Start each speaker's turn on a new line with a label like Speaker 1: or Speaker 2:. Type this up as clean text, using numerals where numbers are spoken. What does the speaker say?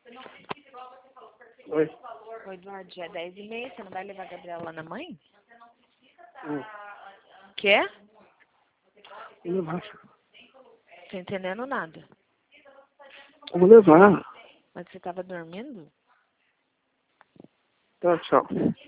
Speaker 1: Oi.
Speaker 2: Oi, Eduardo, já é 10h30, você não vai levar a Gabriela lá na mãe? Quer?
Speaker 1: Vou levar.
Speaker 2: Tô entendendo nada.
Speaker 1: Eu vou levar.
Speaker 2: Mas você tava dormindo?
Speaker 1: Tá, tchau.